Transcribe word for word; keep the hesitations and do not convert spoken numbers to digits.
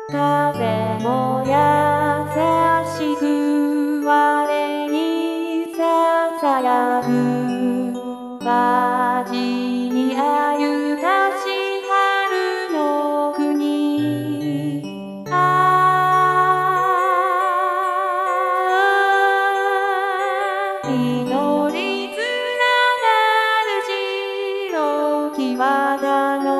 風も優しく我にささやく街に歩かし春の国ああ祈りつながる白き肌の